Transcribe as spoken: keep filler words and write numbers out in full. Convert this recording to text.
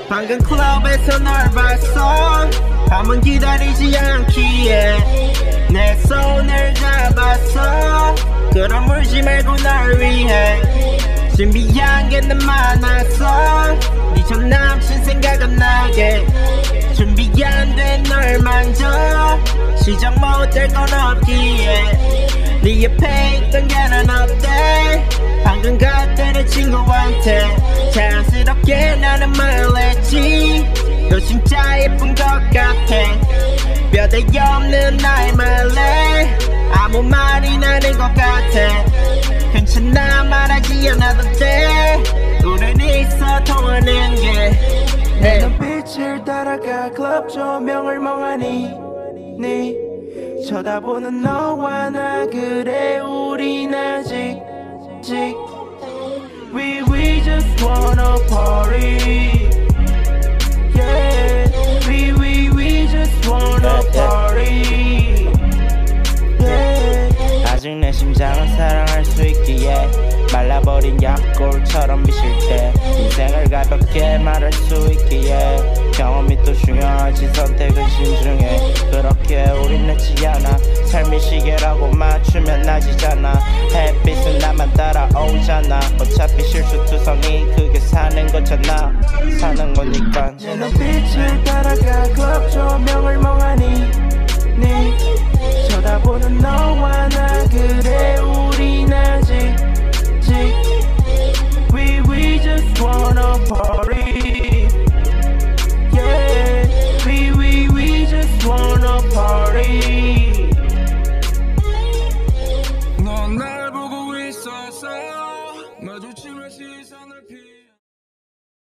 방금 클럽에서 널 봤어. 밤은 기다리지 않기에 내 손을 잡았어. 그럼 울지 말고 널 위해 준비한 게 난 많았어. 네 전 남친 생각은 나게 준비 안 된 널 만져. 시작 못할 건 없기에 네 옆에 있던 게 난 어때. 방금 같은 내 친구한테 자연스럽게 나는 말했지. 너 진짜 예쁜 것 같아. 뼈대 없는 나의 말래 아무 말이 나는 것 같아. 괜찮아 말하지 않아도 돼. 우린 있어 통하는 게. 내 눈빛을 따라가 클럽 조명을 멍하니 네 쳐다보는 너와 나 그래 우린 아직 아직 We we just wanna party Yeah We we we just wanna party Yeah 아직 내 심장은 사랑할 수 있기에 말라버린 약골처럼 비실 때 인생을 가볍게 말할 수 있기에 경험이 또 중요하지 선택은 신중해. 그렇게 우린 늦지 않아. 삶이 시계라고 맞추면 나지잖아. 햇빛은 나만 따라오잖아. 어차피 실수투성이 그게 사는 거잖아. 사는 거니까 내 눈빛을 따라가 클럽 조명을 멍하니 네 쳐다보는 너와 나 그래 우린 아직 We we just wanna party Yeah We we we just wanna party 너 나